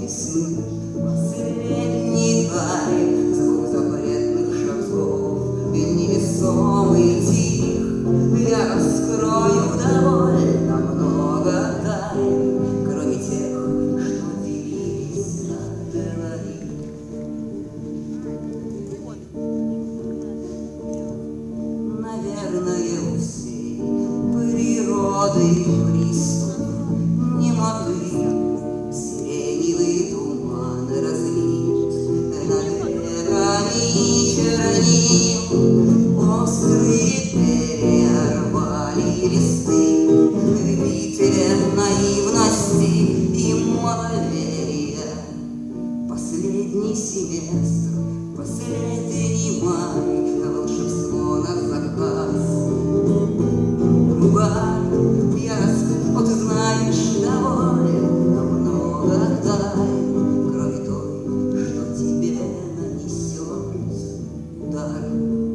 весны последний край, звук запретных шагов и невесомый тих. Я раскрою довольно много тайн, кроме тех, что делились на двоих. Наверное, у всей природы приступ немоты, сиреневый туман разлит над веками чернил. Острые перервали листы в битве наивности и маловерия. Последний семестр, последний май, волшебство на заказ. Кругом ясно, вот знаешь, довольно много тайн, кроме той, что тебе нанесет удар.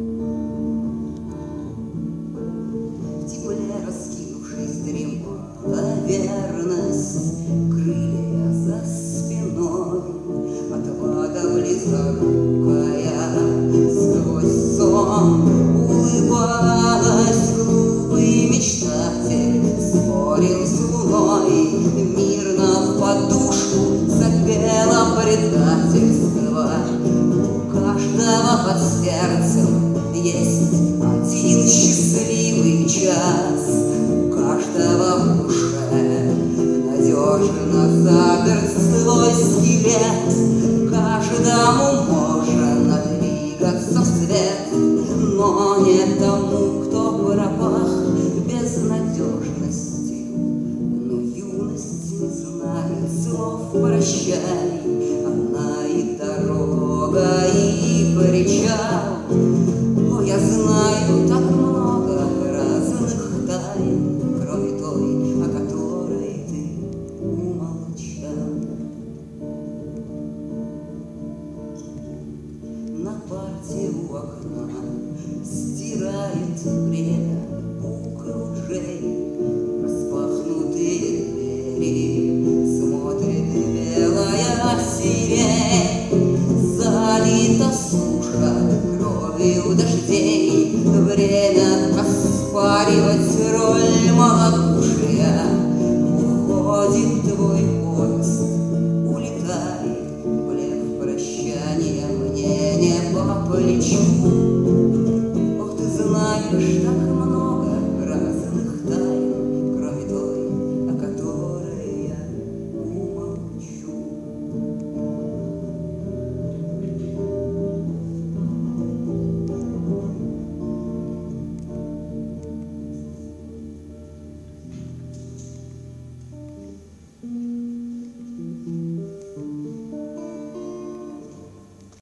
В тепле раскинувшись дремала верность, крылья за спиной, отвага близорукая сквозь сон улыбалась. Глупый мечтатель спорил с луной, мирно в подушку запела предательство. У каждого под сердцем есть один счастливый час, у каждого в душе надежно заперт свой скелет. Каждому можно двигаться в свет, но не тому, кто пропах безнадежностью. Но юность не знает слов прощай, она и дорога, и причал. О, я знаю так много разных тайн, кроме той, о которой ты умолчал. На парте у окна стирает время